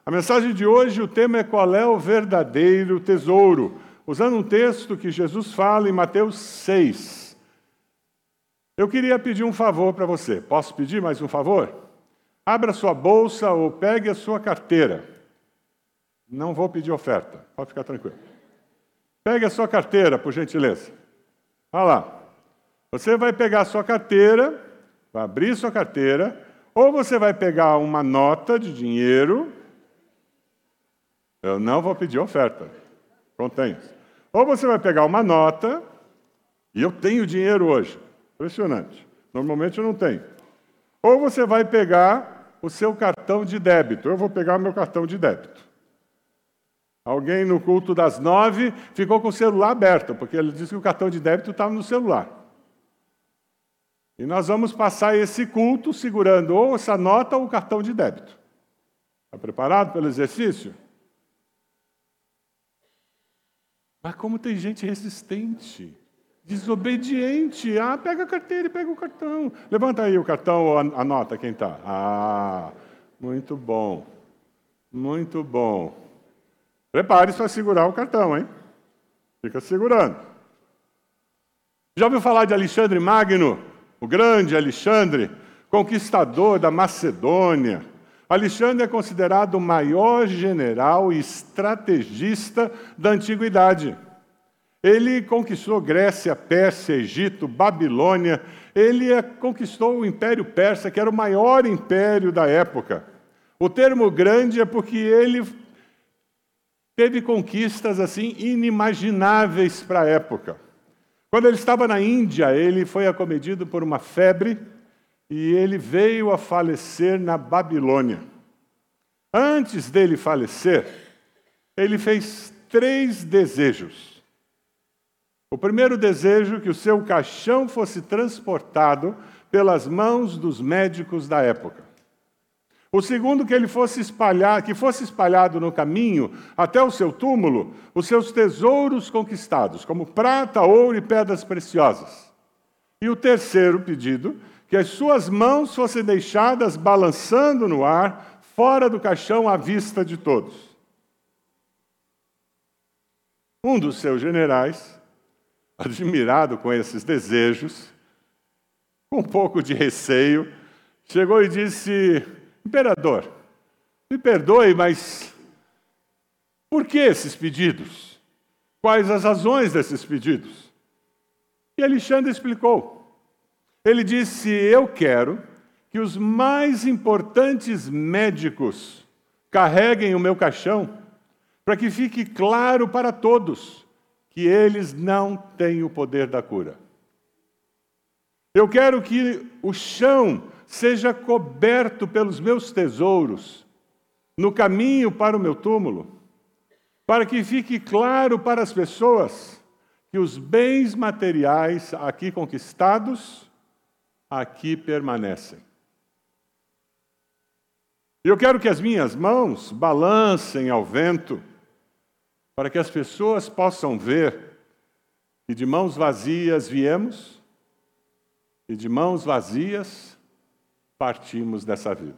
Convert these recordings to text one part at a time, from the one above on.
A mensagem de hoje, o tema é qual é o verdadeiro tesouro, usando um texto que Jesus fala em Mateus 6. Eu queria pedir um favor para você. Posso pedir mais um favor? Abra sua bolsa ou pegue a sua carteira. Não vou pedir oferta, pode ficar tranquilo. Pegue a sua carteira, por gentileza. Olha lá. Você vai pegar a sua carteira, vai abrir sua carteira, ou você vai pegar uma nota de dinheiro. Eu não vou pedir oferta, contenha. Ou você vai pegar uma nota, e eu tenho dinheiro hoje. Impressionante. Normalmente eu não tenho. Ou você vai pegar o seu cartão de débito. Eu vou pegar o meu cartão de débito. Alguém no culto das 9 ficou com o celular aberto, porque ele disse que o cartão de débito estava no celular. E nós vamos passar esse culto segurando ou essa nota ou o cartão de débito. Está preparado pelo exercício? Mas como tem gente resistente, desobediente. Pega a carteira e pega o cartão. Levanta aí o cartão ou a nota, quem está? Muito bom. Muito bom. Prepare-se para segurar o cartão, hein? Fica segurando. Já ouviu falar de Alexandre Magno? O grande Alexandre, conquistador da Macedônia. Alexandre é considerado o maior general e estrategista da antiguidade. Ele conquistou Grécia, Pérsia, Egito, Babilônia. Ele conquistou o Império Persa, que era o maior império da época. O termo grande é porque ele teve conquistas assim inimagináveis para a época. Quando ele estava na Índia, ele foi acometido por uma febre e ele veio a falecer na Babilônia. Antes dele falecer, ele fez 3 desejos. O primeiro desejo, que o seu caixão fosse transportado pelas mãos dos médicos da época. O segundo, que ele fosse espalhado no caminho até o seu túmulo, os seus tesouros conquistados, como prata, ouro e pedras preciosas. E o terceiro pedido, que as suas mãos fossem deixadas balançando no ar, fora do caixão à vista de todos. Um dos seus generais, admirado com esses desejos, com um pouco de receio, chegou e disse: Imperador, me perdoe, mas por que esses pedidos? Quais as razões desses pedidos? E Alexandre explicou. Ele disse: eu quero que os mais importantes médicos carreguem o meu caixão, para que fique claro para todos que eles não têm o poder da cura. Eu quero que o chão seja coberto pelos meus tesouros no caminho para o meu túmulo, para que fique claro para as pessoas que os bens materiais aqui conquistados, aqui permanecem. Eu quero que as minhas mãos balancem ao vento, para que as pessoas possam ver que de mãos vazias viemos e de mãos vazias partimos dessa vida.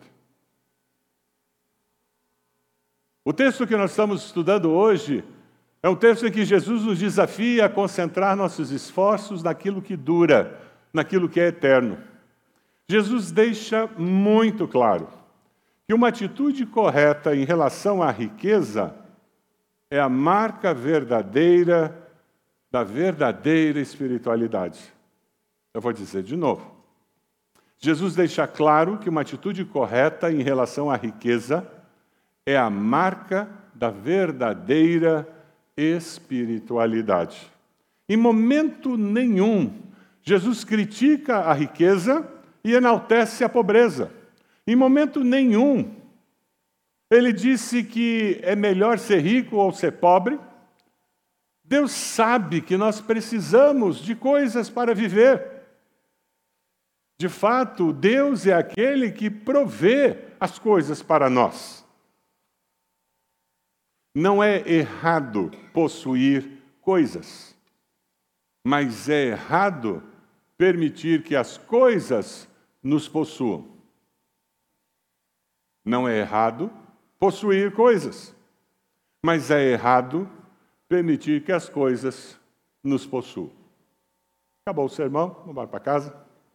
O texto que nós estamos estudando hoje é um texto em que Jesus nos desafia a concentrar nossos esforços naquilo que dura, naquilo que é eterno. Jesus deixa muito claro que uma atitude correta em relação à riqueza é a marca verdadeira da verdadeira espiritualidade. Eu vou dizer de novo. Jesus deixa claro que uma atitude correta em relação à riqueza é a marca da verdadeira espiritualidade. Em momento nenhum, Jesus critica a riqueza e enaltece a pobreza. Em momento nenhum, ele disse que é melhor ser rico ou ser pobre. Deus sabe que nós precisamos de coisas para viver. De fato, Deus é aquele que provê as coisas para nós. Não é errado possuir coisas, mas é errado permitir que as coisas nos possuam. Não é errado possuir coisas. Mas é errado permitir que as coisas nos possuam. Acabou o sermão, vamos embora para casa.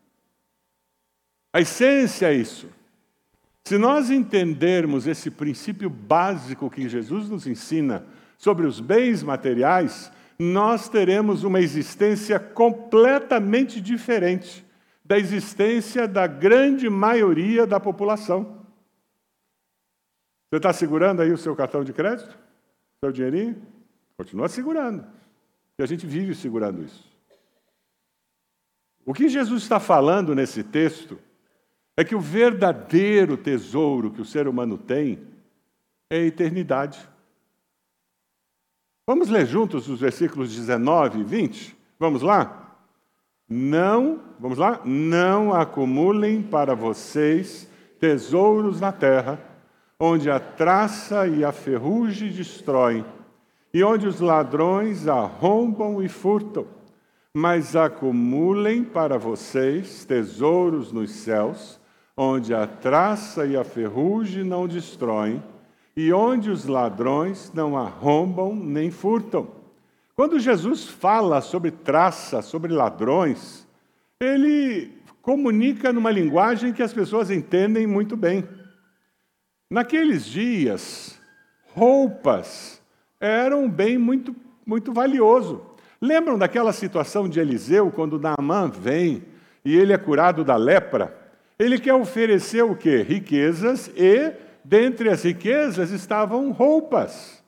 A essência é isso. Se nós entendermos esse princípio básico que Jesus nos ensina sobre os bens materiais, nós teremos uma existência completamente diferente da existência da grande maioria da população. Você está segurando aí o seu cartão de crédito? Seu dinheirinho? Continua segurando. E a gente vive segurando isso. O que Jesus está falando nesse texto é que o verdadeiro tesouro que o ser humano tem é a eternidade. Vamos ler juntos os versículos 19 e 20? Vamos lá? Vamos lá? Não acumulem para vocês tesouros na terra, onde a traça e a ferrugem destroem, e onde os ladrões arrombam e furtam. Mas acumulem para vocês tesouros nos céus, onde a traça e a ferrugem não destroem, e onde os ladrões não arrombam nem furtam. Quando Jesus fala sobre traça, sobre ladrões, ele comunica numa linguagem que as pessoas entendem muito bem. Naqueles dias, roupas eram um bem muito, muito valioso. Lembram daquela situação de Eliseu, quando Naamã vem e ele é curado da lepra? Ele quer oferecer o quê? Riquezas, e dentre as riquezas estavam roupas.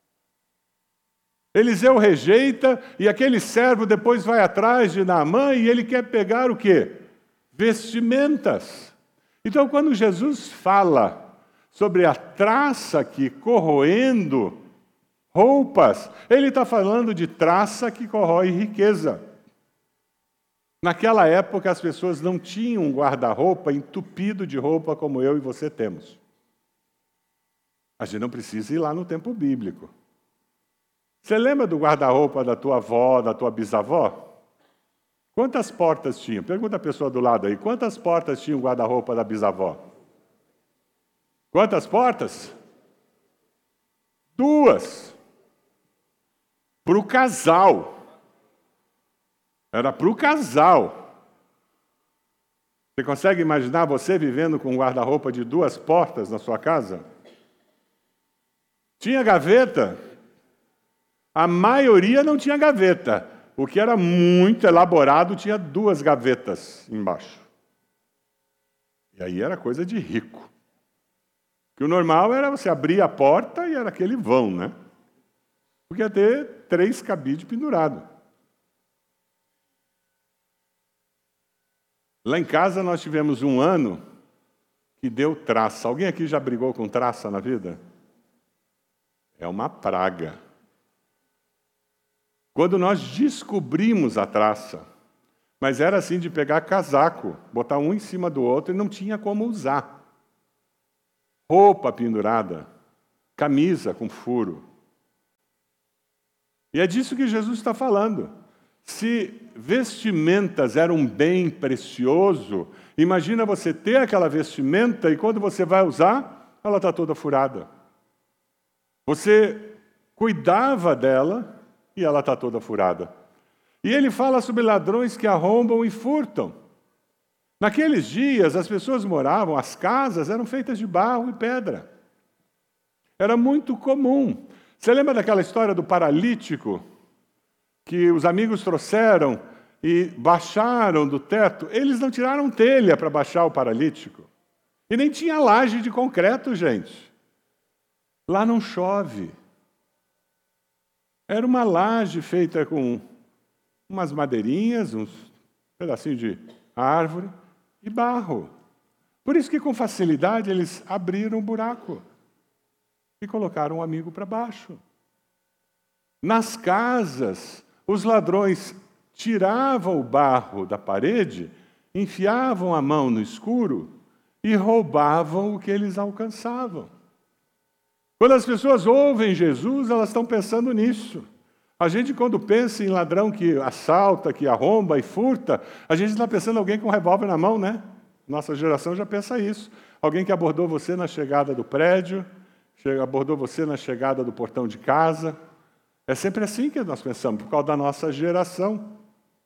Eliseu rejeita, e aquele servo depois vai atrás de Naamã e ele quer pegar o quê? Vestimentas. Então, quando Jesus fala sobre a traça que corroendo roupas, ele está falando de traça que corrói riqueza. Naquela época, as pessoas não tinham um guarda-roupa entupido de roupa como eu e você temos. A gente não precisa ir lá no tempo bíblico. Você lembra do guarda-roupa da tua avó, da tua bisavó? Quantas portas tinha? Pergunta a pessoa do lado aí. Quantas portas tinha o guarda-roupa da bisavó? Quantas portas? 2. Para o casal. Era para o casal. Você consegue imaginar você vivendo com um guarda-roupa de 2 portas na sua casa? Tinha gaveta? A maioria não tinha gaveta. O que era muito elaborado tinha 2 gavetas embaixo. E aí era coisa de rico. Que o normal era você abrir a porta e era aquele vão, né? Porque ia ter 3 cabides pendurados. Lá em casa nós tivemos um ano que deu traça. Alguém aqui já brigou com traça na vida? É uma praga. Quando nós descobrimos a traça, mas era assim de pegar casaco, botar um em cima do outro e não tinha como usar. Roupa pendurada, camisa com furo. E é disso que Jesus está falando. Se vestimentas eram um bem precioso, imagina você ter aquela vestimenta e quando você vai usar, ela está toda furada. Você cuidava dela e ela está toda furada. E ele fala sobre ladrões que arrombam e furtam. Naqueles dias, as pessoas moravam, as casas eram feitas de barro e pedra. Era muito comum. Você lembra daquela história do paralítico? Que os amigos trouxeram e baixaram do teto? Eles não tiraram telha para baixar o paralítico. E nem tinha laje de concreto, gente. Lá não chove. Era uma laje feita com umas madeirinhas, uns pedacinhos de árvore e barro. Por isso que com facilidade eles abriram um buraco e colocaram um amigo para baixo. Nas casas, os ladrões tiravam o barro da parede, enfiavam a mão no escuro e roubavam o que eles alcançavam. Quando as pessoas ouvem Jesus, elas estão pensando nisso. A gente, quando pensa em ladrão que assalta, que arromba e furta, a gente está pensando em alguém com um revólver na mão, né? Nossa geração já pensa isso. Alguém que abordou você na chegada do prédio, abordou você na chegada do portão de casa. É sempre assim que nós pensamos, por causa da nossa geração.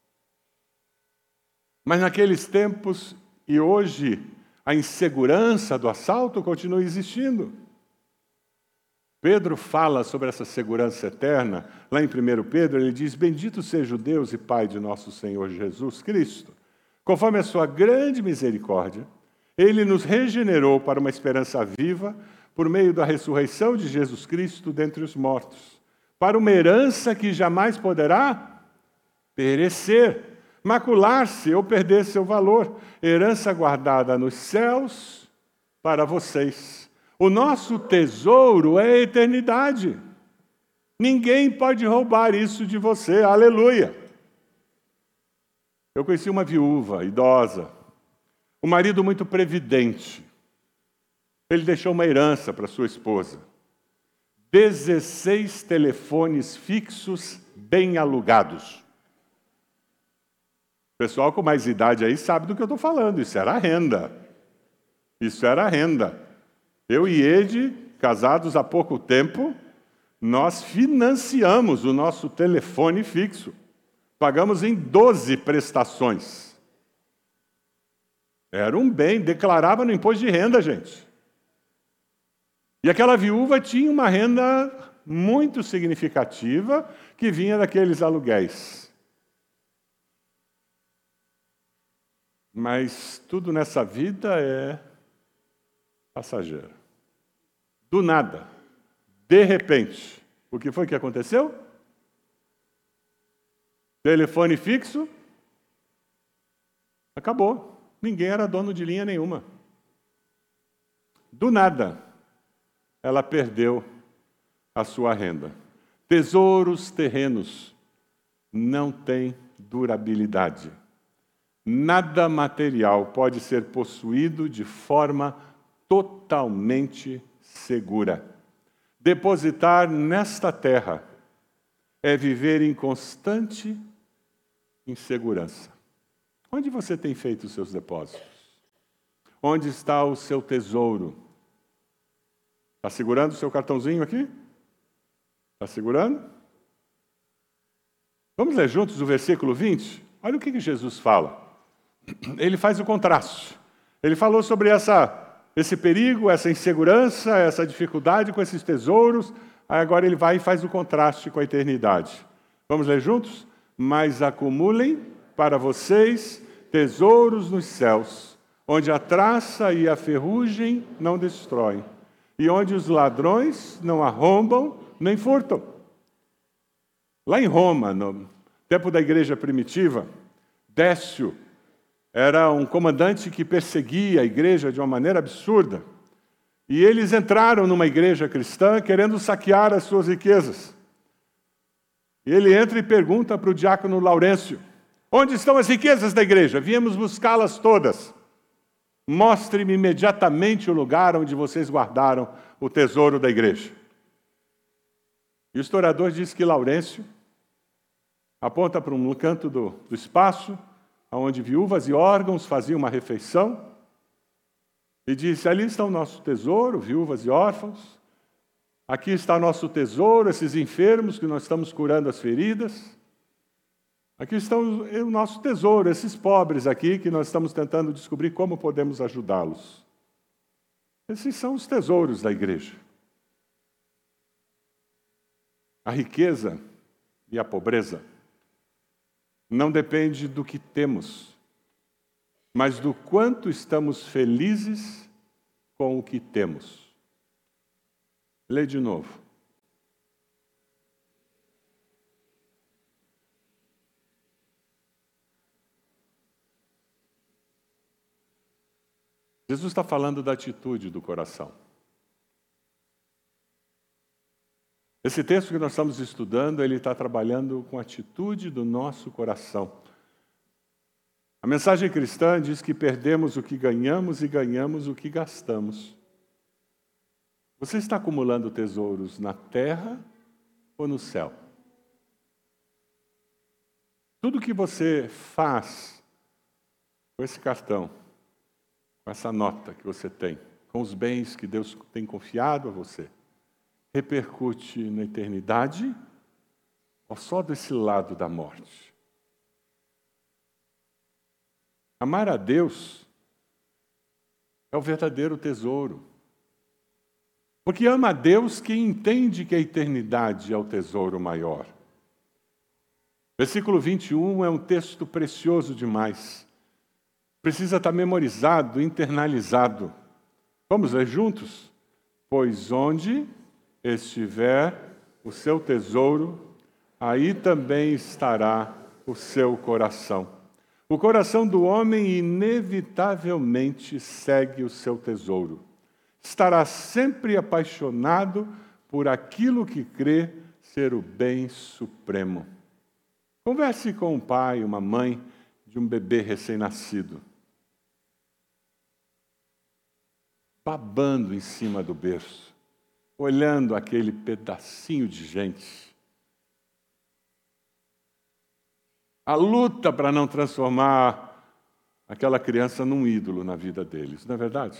Mas naqueles tempos e hoje, a insegurança do assalto continua existindo. Pedro fala sobre essa segurança eterna. Lá em 1 Pedro, ele diz: bendito seja o Deus e Pai de nosso Senhor Jesus Cristo. Conforme a sua grande misericórdia, Ele nos regenerou para uma esperança viva por meio da ressurreição de Jesus Cristo dentre os mortos, para uma herança que jamais poderá perecer, macular-se ou perder seu valor, herança guardada nos céus para vocês. O nosso tesouro é a eternidade. Ninguém pode roubar isso de você. Aleluia! Eu conheci uma viúva idosa, um marido muito previdente. Ele deixou uma herança para sua esposa. 16 telefones fixos bem alugados. O pessoal com mais idade aí sabe do que eu estou falando. Isso era renda. Isso era renda. Eu e Ede, casados há pouco tempo, nós financiamos o nosso telefone fixo. Pagamos em 12 prestações. Era um bem, declarava no imposto de renda, gente. E aquela viúva tinha uma renda muito significativa que vinha daqueles aluguéis. Mas tudo nessa vida é passageiro. Do nada, de repente, o que foi que aconteceu? Telefone fixo, acabou. Ninguém era dono de linha nenhuma. Do nada, ela perdeu a sua renda. Tesouros terrenos não têm durabilidade. Nada material pode ser possuído de forma totalmente segura. Depositar nesta terra é viver em constante insegurança. Onde você tem feito os seus depósitos? Onde está o seu tesouro? Está segurando o seu cartãozinho aqui? Está segurando? Vamos ler juntos o versículo 20? Olha o que Jesus fala. Ele faz o contraste. Ele falou sobre esse perigo, essa insegurança, essa dificuldade com esses tesouros. Aí agora ele vai e faz o contraste com a eternidade. Vamos ler juntos? Mas acumulem para vocês tesouros nos céus, onde a traça e a ferrugem não destroem, e onde os ladrões não arrombam nem furtam. Lá em Roma, no tempo da igreja primitiva, Décio era um comandante que perseguia a igreja de uma maneira absurda. E eles entraram numa igreja cristã querendo saquear as suas riquezas. E ele entra e pergunta para o diácono Laurêncio: onde estão as riquezas da igreja? Viemos buscá-las todas. Mostre-me imediatamente o lugar onde vocês guardaram o tesouro da igreja. E o historiador diz que Laurêncio aponta para um canto do espaço, onde viúvas e órgãos faziam uma refeição, e disse: ali está o nosso tesouro, viúvas e órfãos. Aqui está o nosso tesouro, esses enfermos que nós estamos curando as feridas. Aqui está o nosso tesouro, esses pobres aqui que nós estamos tentando descobrir como podemos ajudá-los. Esses são os tesouros da igreja. A riqueza e a pobreza não depende do que temos, mas do quanto estamos felizes com o que temos. Lê de novo. Jesus está falando da atitude do coração. Esse texto que nós estamos estudando, ele está trabalhando com a atitude do nosso coração. A mensagem cristã diz que perdemos o que ganhamos e ganhamos o que gastamos. Você está acumulando tesouros na terra ou no céu? Tudo que você faz com esse cartão, com essa nota que você tem, com os bens que Deus tem confiado a você, repercute na eternidade ou só desse lado da morte? Amar a Deus é o verdadeiro tesouro. Porque ama a Deus quem entende que a eternidade é o tesouro maior. Versículo 21 é um texto precioso demais. Precisa estar memorizado, internalizado. Vamos ler juntos? Pois onde estiver o seu tesouro, aí também estará o seu coração. O coração do homem inevitavelmente segue o seu tesouro. Estará sempre apaixonado por aquilo que crê ser o bem supremo. Converse com um pai, uma mãe de um bebê recém-nascido, babando em cima do berço, olhando aquele pedacinho de gente. A luta para não transformar aquela criança num ídolo na vida deles, não é verdade?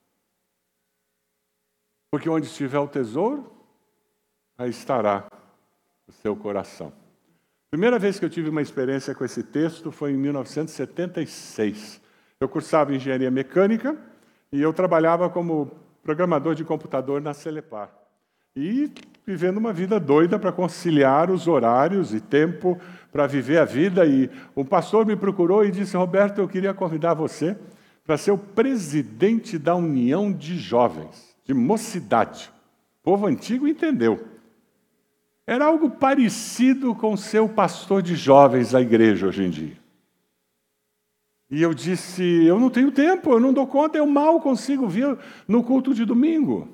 Porque onde estiver o tesouro, aí estará o seu coração. Primeira vez que eu tive uma experiência com esse texto foi em 1976. Eu cursava engenharia mecânica e eu trabalhava como programador de computador na Celepar. E vivendo uma vida doida para conciliar os horários e tempo para viver a vida. E um pastor me procurou e disse: Roberto, eu queria convidar você para ser o presidente da União de Jovens, de mocidade. O povo antigo entendeu. Era algo parecido com ser o pastor de jovens da igreja hoje em dia. E eu disse: eu não tenho tempo, eu não dou conta, eu mal consigo vir no culto de domingo.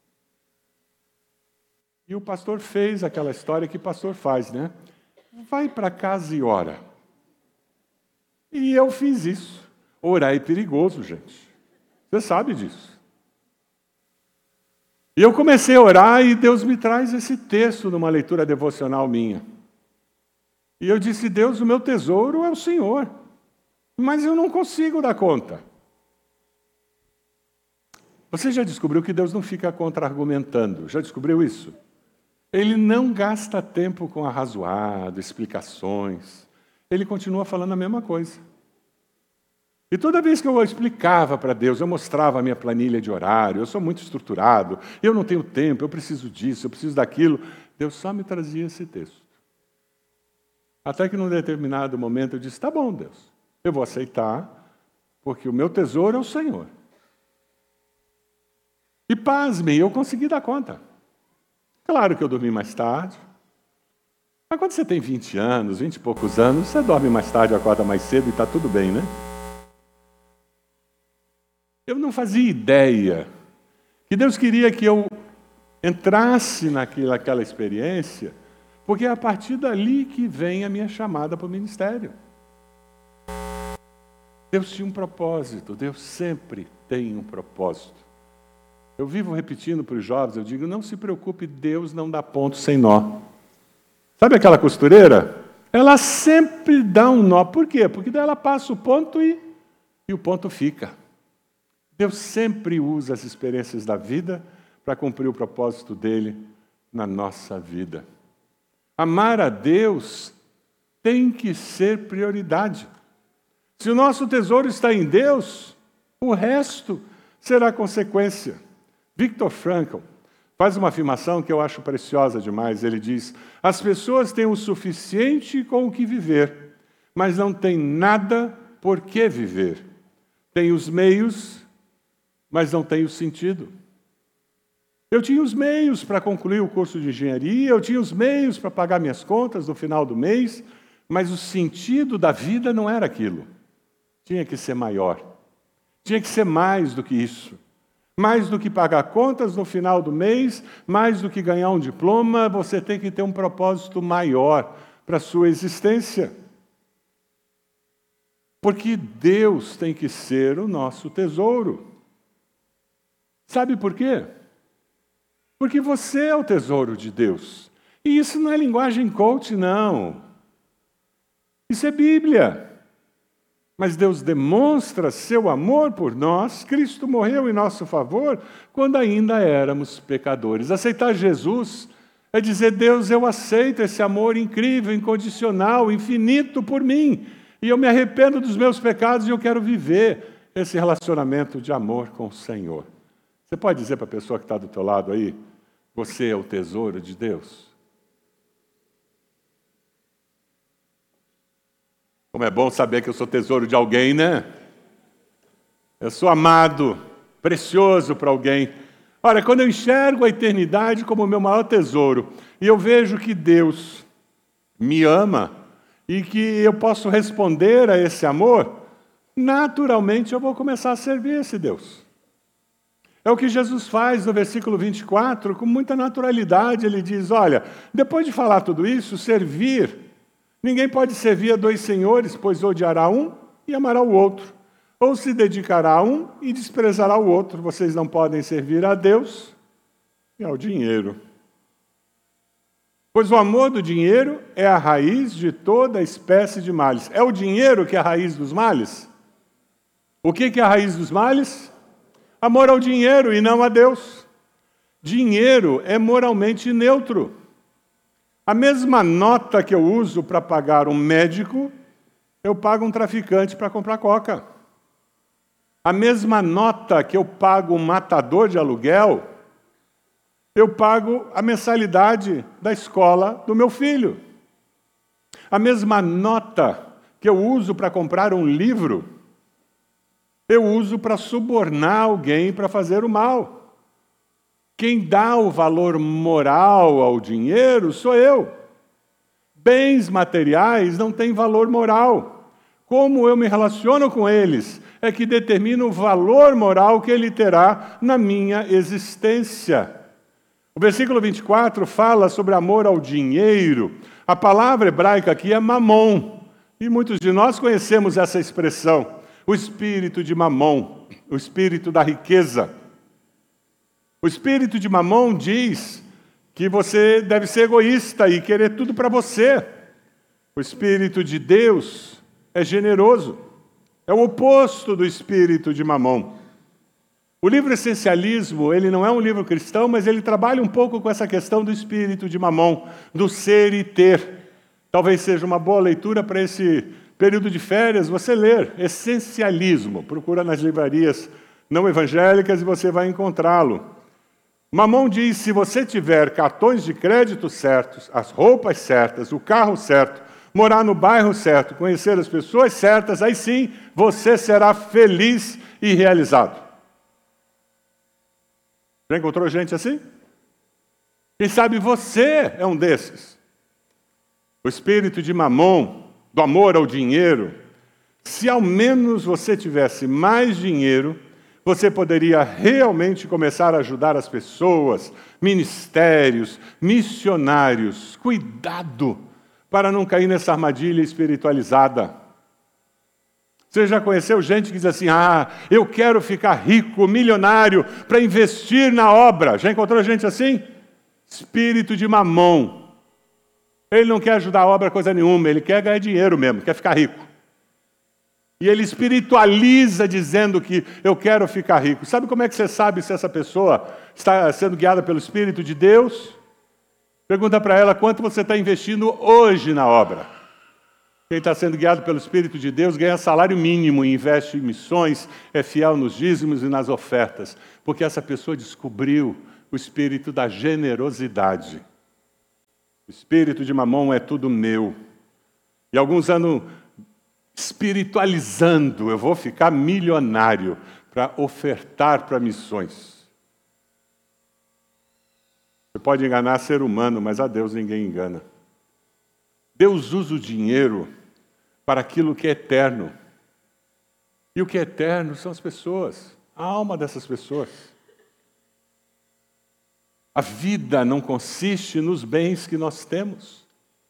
E o pastor fez aquela história que pastor faz, né? Vai para casa e ora. E eu fiz isso. Orar é perigoso, gente. Você sabe disso. E eu comecei a orar e Deus me traz esse texto numa leitura devocional minha. E eu disse: Deus, o meu tesouro é o Senhor. Mas eu não consigo dar conta. Você já descobriu que Deus não fica contra-argumentando? Já descobriu isso? Ele não gasta tempo com arrazoado, explicações. Ele continua falando a mesma coisa. E toda vez que eu explicava para Deus, eu mostrava a minha planilha de horário, eu sou muito estruturado, eu não tenho tempo, eu preciso disso, eu preciso daquilo, Deus só me trazia esse texto. Até que num determinado momento eu disse: tá bom, Deus, eu vou aceitar, porque o meu tesouro é o Senhor. E pasmem, eu consegui dar conta. Claro que eu dormi mais tarde. Mas quando você tem 20 anos, 20 e poucos anos, você dorme mais tarde, acorda mais cedo e está tudo bem, né? Eu não fazia ideia que Deus queria que eu entrasse naquela experiência, porque é a partir dali que vem a minha chamada para o ministério. Deus tinha um propósito, Deus sempre tem um propósito. Eu vivo repetindo para os jovens, eu digo: não se preocupe, Deus não dá ponto sem nó. Sabe aquela costureira? Ela sempre dá um nó. Por quê? Porque daí ela passa o ponto e o ponto fica. Deus sempre usa as experiências da vida para cumprir o propósito dele na nossa vida. Amar a Deus tem que ser prioridade. Se o nosso tesouro está em Deus, o resto será consequência. Viktor Frankl faz uma afirmação que eu acho preciosa demais. Ele diz: as pessoas têm o suficiente com o que viver, mas não têm nada por que viver. Têm os meios, mas não têm o sentido. Eu tinha os meios para concluir o curso de engenharia, eu tinha os meios para pagar minhas contas no final do mês, mas o sentido da vida não era aquilo. Tinha que ser maior. Tinha que ser mais do que isso. Mais do que pagar contas no final do mês, mais do que ganhar um diploma, você tem que ter um propósito maior para a sua existência. Porque Deus tem que ser o nosso tesouro. Sabe por quê? Porque você é o tesouro de Deus. E isso não é linguagem coach, não. Isso é Bíblia. Mas Deus demonstra seu amor por nós. Cristo morreu em nosso favor quando ainda éramos pecadores. Aceitar Jesus é dizer: Deus, eu aceito esse amor incrível, incondicional, infinito por mim. E eu me arrependo dos meus pecados e eu quero viver esse relacionamento de amor com o Senhor. Você pode dizer para a pessoa que está do teu lado aí: você é o tesouro de Deus? Como é bom saber que eu sou tesouro de alguém, né? Eu sou amado, precioso para alguém. Olha, quando eu enxergo a eternidade como o meu maior tesouro, e eu vejo que Deus me ama, e que eu posso responder a esse amor, naturalmente eu vou começar a servir esse Deus. É o que Jesus faz no versículo 24, com muita naturalidade. Ele diz: olha, depois de falar tudo isso, servir, ninguém pode servir a dois senhores, pois odiará um e amará o outro, ou se dedicará a um e desprezará o outro. Vocês não podem servir a Deus e ao dinheiro. Pois o amor do dinheiro é a raiz de toda espécie de males. É o dinheiro que é a raiz dos males? O que é a raiz dos males? Amor ao dinheiro e não a Deus. Dinheiro é moralmente neutro. A mesma nota que eu uso para pagar um médico, eu pago um traficante para comprar coca. A mesma nota que eu pago um matador de aluguel, eu pago a mensalidade da escola do meu filho. A mesma nota que eu uso para comprar um livro, eu uso para subornar alguém para fazer o mal. Quem dá o valor moral ao dinheiro sou eu. Bens materiais não têm valor moral. Como eu me relaciono com eles é que determina o valor moral que ele terá na minha existência. O versículo 24 fala sobre amor ao dinheiro. A palavra hebraica aqui é mamon. E muitos de nós conhecemos essa expressão. O espírito de mamon, o espírito da riqueza. O espírito de mamon diz que você deve ser egoísta e querer tudo para você. O espírito de Deus é generoso. É o oposto do espírito de mamon. O livro Essencialismo, ele não é um livro cristão, mas ele trabalha um pouco com essa questão do espírito de mamon, do ser e ter. Talvez seja uma boa leitura para esse período de férias, você ler Essencialismo. Procura nas livrarias não evangélicas e você vai encontrá-lo. Mamon diz: se você tiver cartões de crédito certos, as roupas certas, o carro certo, morar no bairro certo, conhecer as pessoas certas, aí sim você será feliz e realizado. Já encontrou gente assim? Quem sabe você é um desses. O espírito de mamon, do amor ao dinheiro. Se ao menos você tivesse mais dinheiro, você poderia realmente começar a ajudar as pessoas, ministérios, missionários. Cuidado para não cair nessa armadilha espiritualizada. Você já conheceu gente que diz assim: eu quero ficar rico, milionário, para investir na obra. Já encontrou gente assim? Espírito de mamon. Ele não quer ajudar a obra coisa nenhuma, ele quer ganhar dinheiro mesmo, quer ficar rico. E ele espiritualiza dizendo que eu quero ficar rico. Sabe como é que você sabe se essa pessoa está sendo guiada pelo Espírito de Deus? Pergunta para ela quanto você está investindo hoje na obra. Quem está sendo guiado pelo Espírito de Deus ganha salário mínimo e investe em missões, é fiel nos dízimos e nas ofertas, porque essa pessoa descobriu o espírito da generosidade. O espírito de mamon é tudo meu. E alguns anos espiritualizando, eu vou ficar milionário para ofertar para missões. Você pode enganar ser humano, mas a Deus ninguém engana. Deus usa o dinheiro para aquilo que é eterno. E o que é eterno são as pessoas, a alma dessas pessoas. A vida não consiste nos bens que nós temos.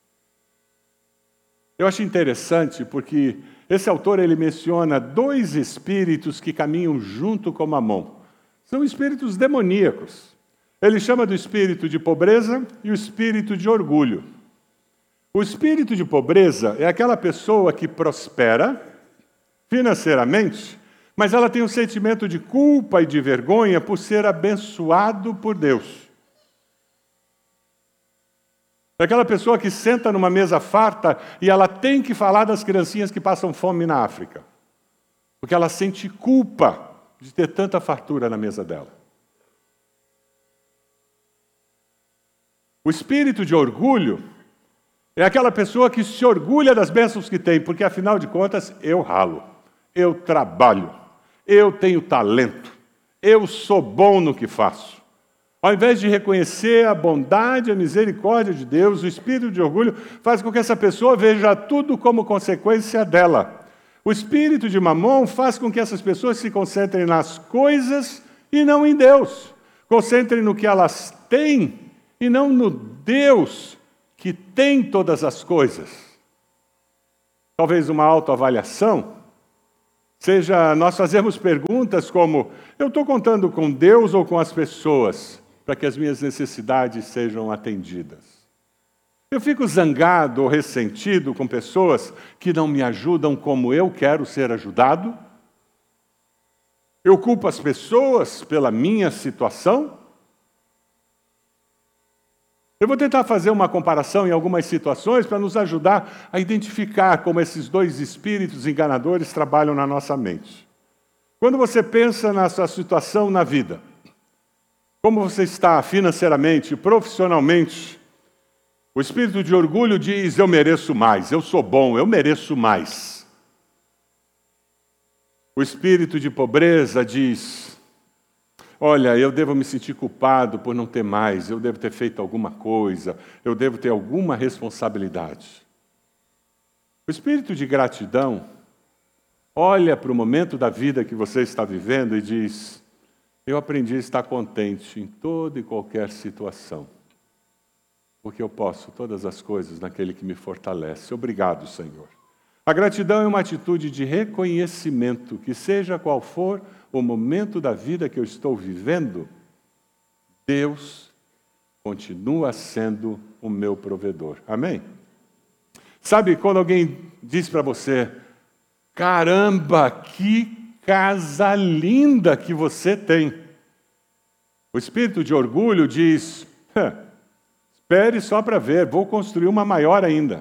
Eu acho interessante porque esse autor ele menciona dois espíritos que caminham junto com Mamon. São espíritos demoníacos. Ele chama do espírito de pobreza e o espírito de orgulho. O espírito de pobreza é aquela pessoa que prospera, financeiramente, mas ela tem um sentimento de culpa e de vergonha por ser abençoado por Deus. É aquela pessoa que senta numa mesa farta e ela tem que falar das criancinhas que passam fome na África, porque ela sente culpa de ter tanta fartura na mesa dela. O espírito de orgulho é aquela pessoa que se orgulha das bênçãos que tem, porque afinal de contas eu ralo, eu trabalho, eu tenho talento, eu sou bom no que faço. Ao invés de reconhecer a bondade, a misericórdia de Deus, o espírito de orgulho faz com que essa pessoa veja tudo como consequência dela. O espírito de Mamon faz com que essas pessoas se concentrem nas coisas e não em Deus. Concentrem no que elas têm e não no Deus que tem todas as coisas. Talvez uma autoavaliação seja nós fazermos perguntas como: eu estou contando com Deus ou com as pessoas para que as minhas necessidades sejam atendidas? Eu fico zangado ou ressentido com pessoas que não me ajudam como eu quero ser ajudado? Eu culpo as pessoas pela minha situação? Eu vou tentar fazer uma comparação em algumas situações para nos ajudar a identificar como esses dois espíritos enganadores trabalham na nossa mente. Quando você pensa na sua situação na vida, como você está financeiramente, profissionalmente, o espírito de orgulho diz: eu mereço mais, eu sou bom, eu mereço mais. O espírito de pobreza diz: olha, eu devo me sentir culpado por não ter mais, eu devo ter feito alguma coisa, eu devo ter alguma responsabilidade. O espírito de gratidão olha para o momento da vida que você está vivendo e diz: eu aprendi a estar contente em toda e qualquer situação, porque eu posso todas as coisas naquele que me fortalece. Obrigado, Senhor. A gratidão é uma atitude de reconhecimento, que seja qual for o momento da vida que eu estou vivendo, Deus continua sendo o meu provedor. Amém? Sabe quando alguém diz para você: caramba, que casa linda que você tem. O espírito de orgulho diz: espere só para ver, vou construir uma maior ainda.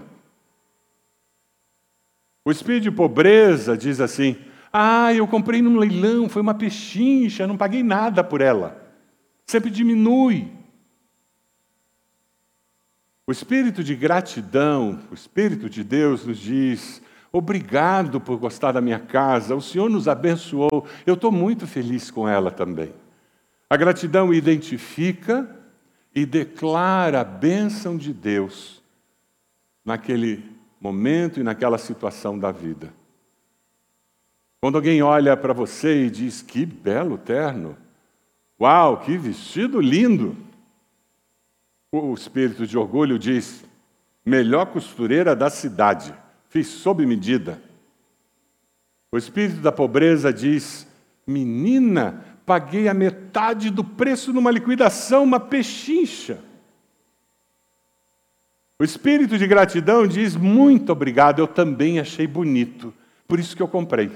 O espírito de pobreza diz assim: eu comprei num leilão, foi uma pechincha, não paguei nada por ela. Sempre diminui. O espírito de gratidão, o espírito de Deus nos diz: obrigado por gostar da minha casa, o Senhor nos abençoou, eu estou muito feliz com ela também. A gratidão identifica e declara a bênção de Deus naquele momento e naquela situação da vida. Quando alguém olha para você e diz: que belo terno, uau, que vestido lindo, o espírito de orgulho diz: melhor costureira da cidade, fiz sob medida. O espírito da pobreza diz: menina, paguei a metade do preço numa liquidação, uma pechincha. O espírito de gratidão diz: muito obrigado, eu também achei bonito, por isso que eu comprei.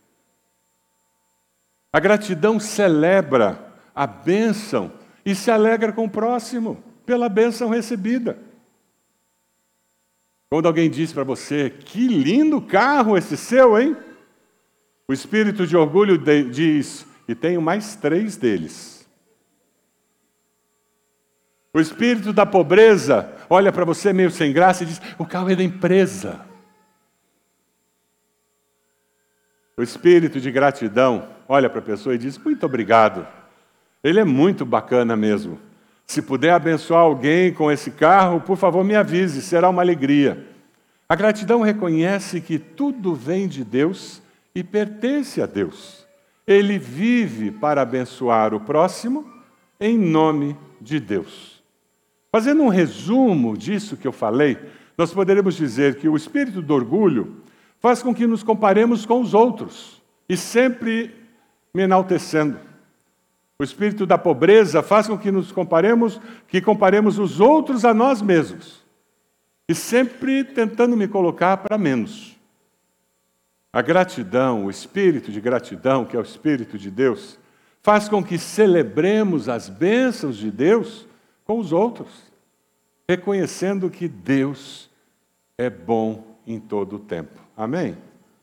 A gratidão celebra a bênção e se alegra com o próximo pela bênção recebida. Quando alguém diz para você: que lindo carro esse seu, hein? O espírito de orgulho diz: e tenho mais 3 deles. O espírito da pobreza olha para você meio sem graça e diz: o carro é da empresa. O espírito de gratidão olha para a pessoa e diz: muito obrigado. Ele é muito bacana mesmo. Se puder abençoar alguém com esse carro, por favor me avise, será uma alegria. A gratidão reconhece que tudo vem de Deus e pertence a Deus. Ele vive para abençoar o próximo em nome de Deus. Fazendo um resumo disso que eu falei, nós poderíamos dizer que o espírito do orgulho faz com que nos comparemos com os outros, e sempre me enaltecendo. O espírito da pobreza faz com que comparemos os outros a nós mesmos, e sempre tentando me colocar para menos. A gratidão, o espírito de gratidão, que é o Espírito de Deus, faz com que celebremos as bênçãos de Deus com os outros, reconhecendo que Deus é bom em todo o tempo. Amém?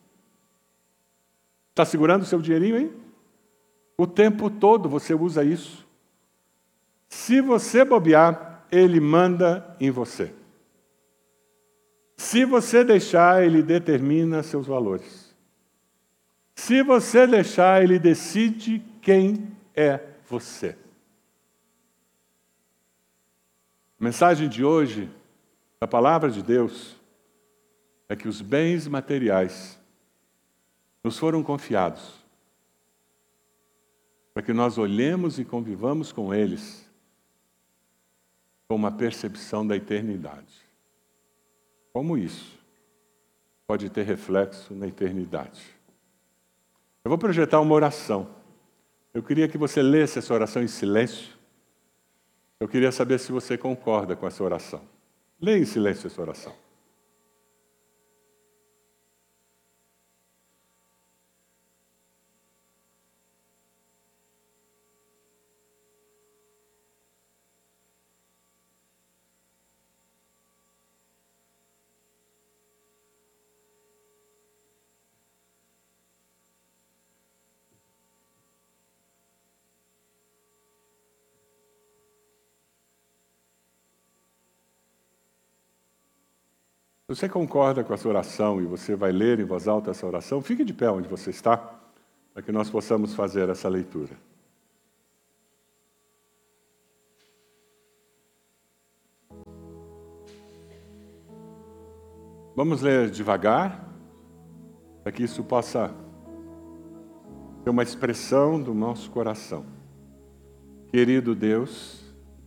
Está segurando o seu dinheirinho aí? O tempo todo você usa isso. Se você bobear, Ele manda em você. Se você deixar, Ele determina seus valores. Se você deixar, Ele decide quem é você. A mensagem de hoje, da palavra de Deus, é que os bens materiais nos foram confiados para que nós olhemos e convivamos com eles com uma percepção da eternidade. Como isso pode ter reflexo na eternidade? Eu vou projetar uma oração. Eu queria que você lesse essa oração em silêncio. Eu queria saber se você concorda com essa oração. Leia em silêncio essa oração. Se você concorda com essa oração e você vai ler em voz alta essa oração, fique de pé onde você está, para que nós possamos fazer essa leitura. Vamos ler devagar, para que isso possa ser uma expressão do nosso coração. Querido Deus,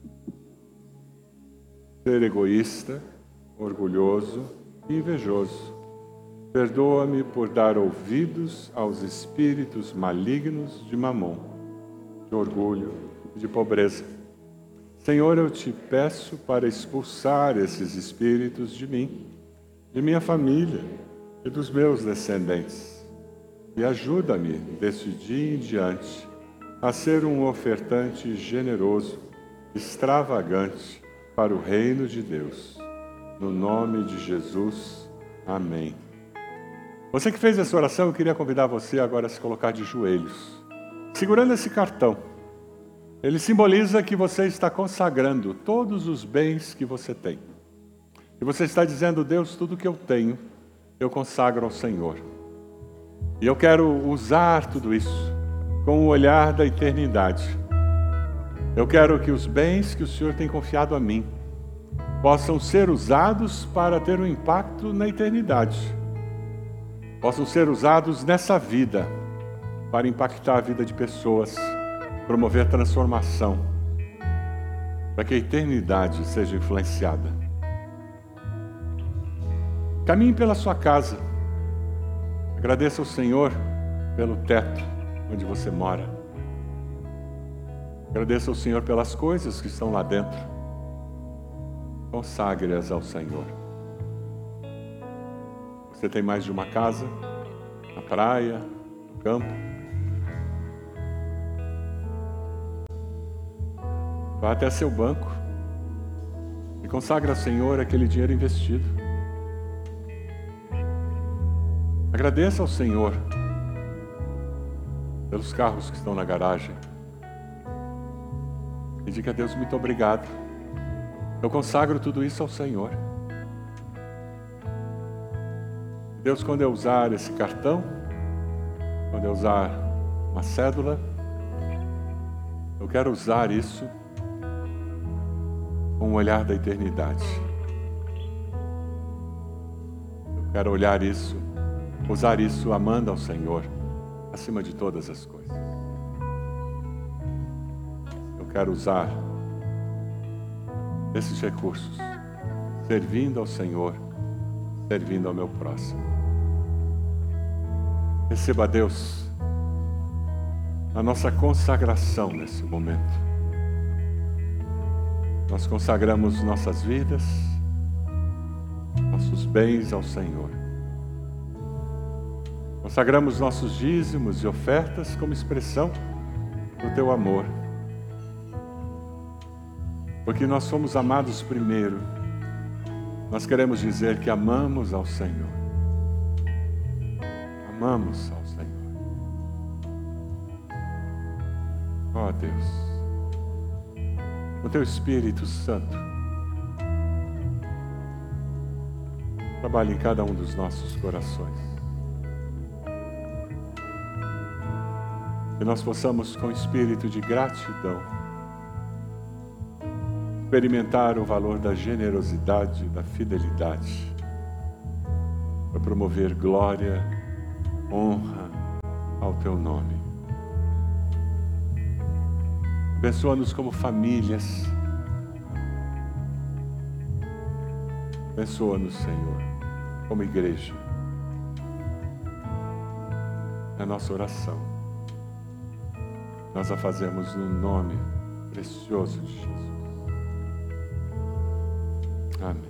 ser egoísta, orgulhoso e invejoso, perdoa-me por dar ouvidos aos espíritos malignos de mamon, de orgulho e de pobreza. Senhor, eu te peço para expulsar esses espíritos de mim, de minha família e dos meus descendentes. E ajuda-me, desse dia em diante, a ser um ofertante generoso, extravagante para o reino de Deus. No nome de Jesus, amém. Você que fez essa oração, eu queria convidar você agora a se colocar de joelhos, segurando esse cartão. Ele simboliza que você está consagrando todos os bens que você tem. E você está dizendo, Deus, tudo que eu tenho, eu consagro ao Senhor. E eu quero usar tudo isso com o olhar da eternidade. Eu quero que os bens que o Senhor tem confiado a mim possam ser usados para ter um impacto na eternidade. Possam ser usados nessa vida para impactar a vida de pessoas, promover transformação, para que a eternidade seja influenciada. Caminhe pela sua casa. Agradeça ao Senhor pelo teto onde você mora. Agradeça ao Senhor pelas coisas que estão lá dentro. Consagre-as ao Senhor. Você tem mais de uma casa, na praia, no campo. Vá até seu banco e consagre ao Senhor aquele dinheiro investido. Agradeça ao Senhor pelos carros que estão na garagem. E diga a Deus, muito obrigado. Eu consagro tudo isso ao Senhor. Deus, quando eu usar esse cartão, quando eu usar uma cédula, eu quero usar isso com o olhar da eternidade. Eu quero olhar isso, usar isso amando ao Senhor, acima de todas as coisas. Eu quero usar esses recursos, servindo ao Senhor, servindo ao meu próximo. Receba, Deus, a nossa consagração nesse momento. Nós consagramos nossas vidas, nossos bens ao Senhor. Consagramos nossos dízimos e ofertas como expressão do Teu amor. Porque nós somos amados primeiro. Nós queremos dizer que amamos ao Senhor. Amamos ao Senhor. Ó Deus, o Teu Espírito Santo trabalhe em cada um dos nossos corações. Que nós possamos, com espírito de gratidão, experimentar o valor da generosidade, da fidelidade, para promover glória, honra ao Teu nome. Abençoa-nos como famílias. Abençoa-nos, Senhor, como igreja. É a nossa oração. Nós a fazemos no nome precioso de Jesus. Amém.